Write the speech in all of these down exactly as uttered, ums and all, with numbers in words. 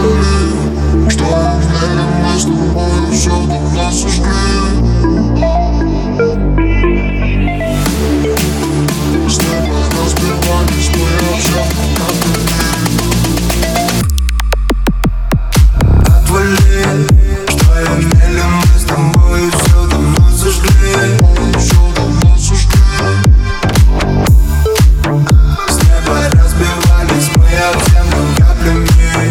Отвали, что уверен, мы с тобой все давно сожгли. С неба разбивались мы объем каплями. Отвали, что я мелем, мы с тобой все давно сожгли. Все давно сожгли. С неба разбивались мы об землю каплями.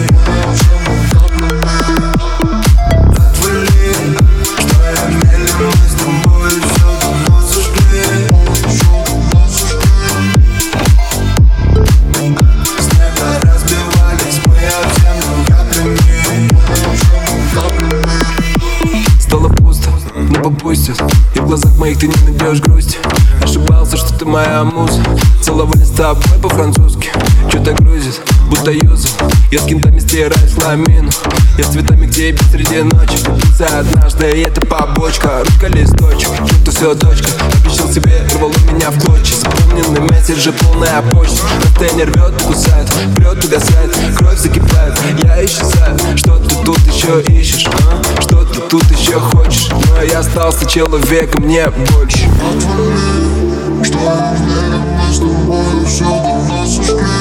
Отвали, что я мелем, мы с тобой все давно сожгли. С неба разбивались мы об землю каплями. Стало пусто, но попустит, и в глазах моих ты не найдешь грусти. Ошибался, что ты моя муза. Целовались с тобой по-французски. Чё-то грузит, будто юзал. Я с кентами стираюсь ламину. Я с цветами к тебе среди ночи. Влюбился однажды, и это побочка. Ручка листочек, что-то все точка. Обещал себе, рвало меня в клочья. Заполненный месседжи, полная почта. Контейнер рвет и кусает, прет, угасает. Кровь закипает, я исчезаю. Что ты тут еще ищешь, а? Что ты тут еще хочешь? Но я остался человеком, мне больше. Отвали, что уверен, мы с тобой все давно сожгли.